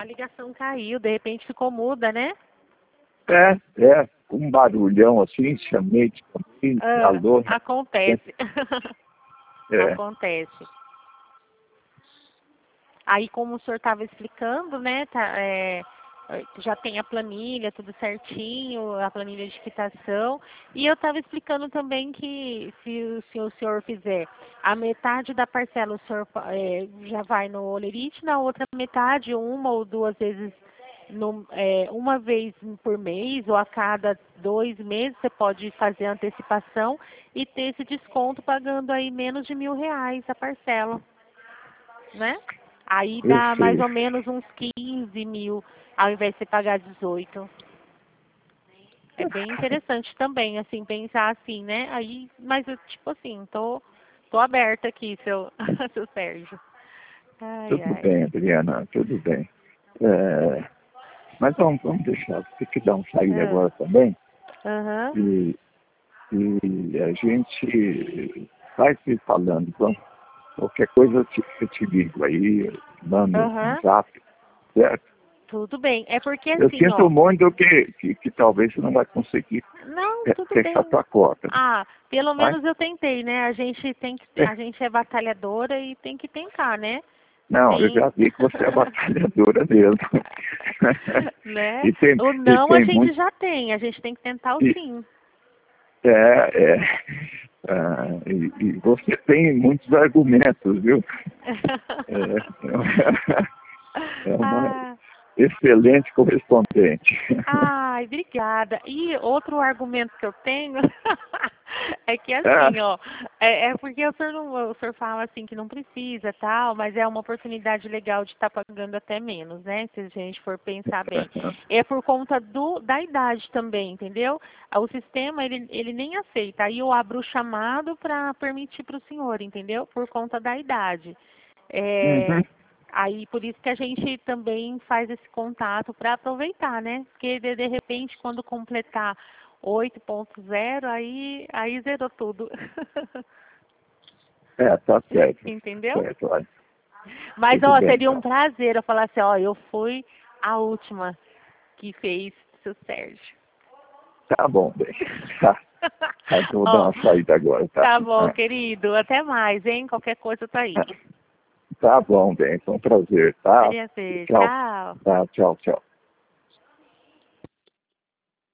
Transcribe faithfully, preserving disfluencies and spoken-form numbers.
A ligação caiu, de repente ficou muda, né? É, é, um barulhão assim, chamei, chamei, Ah, alô. acontece. É, Acontece. Aí, como o senhor estava explicando, né, tá, é, já tem a planilha, tudo certinho, a planilha de quitação. E eu estava explicando também que se, o- se o senhor fizer a metade da parcela, o senhor é, já vai no Olerite, na outra metade, uma ou duas vezes, no, é, uma vez por mês ou a cada dois meses, você pode fazer a antecipação e ter esse desconto pagando aí menos de mil reais a parcela, né? Aí eu dá mais sei. ou menos uns quinze mil, ao invés de você pagar dezoito. É bem interessante também, assim, pensar assim, né? Aí, mas eu, tipo assim, tô, tô aberta aqui, seu, seu Sérgio. Ai, Tudo ai. bem, Adriana, tudo bem. É, mas vamos, vamos deixar, tem que dar um saída Ah, agora também. aham, E, e a gente vai se falando. Vamos, qualquer coisa eu te, eu te ligo aí, mando um aham. zap, certo? Tudo bem. É porque Eu assim, sinto ó. muito que, que, que talvez você não vai conseguir Não, é, tudo fechar bem. tua cota. Ah, pelo Mas, menos eu tentei, né? A gente tem que, é, a gente é batalhadora e tem que tentar, né? não, eu Tem. já vi que você é batalhadora mesmo. Né? e, tem, O e não a tem gente muito. já tem, a gente tem que tentar o E, sim. é, é, ah, e, e você tem muitos argumentos, viu? É, é uma Ah, excelente correspondente. ai, obrigada. E outro argumento que eu tenho é que Ah, assim, ó, é, é porque o senhor, não, o senhor fala assim que não precisa tal, mas é uma oportunidade legal de estar pagando até menos, né? Se a gente for pensar bem. É por conta do, da idade também, entendeu? O sistema, ele, ele nem aceita. Aí eu abro o chamado para permitir para o senhor, entendeu? Por conta da idade. uhum. É, aí por isso que a gente também faz esse contato para aproveitar, né? Porque de, de repente quando completar oito ponto zero, aí, aí zerou tudo. É, tá certo. Entendeu? Certo, olha. Mas Tudo ó, bem, seria um então. prazer eu falar assim, ó, eu fui a última que fez seu Sérgio. Tá bom, bem. Tá. Tá, então vou dar Ó, uma saída agora, tá? tá bom, Ah, querido. Até mais, hein? Qualquer coisa eu tô aí. tá bom, bem. Foi um prazer, tá? Prazer. Tchau. Tchau. Tá, tchau, tchau.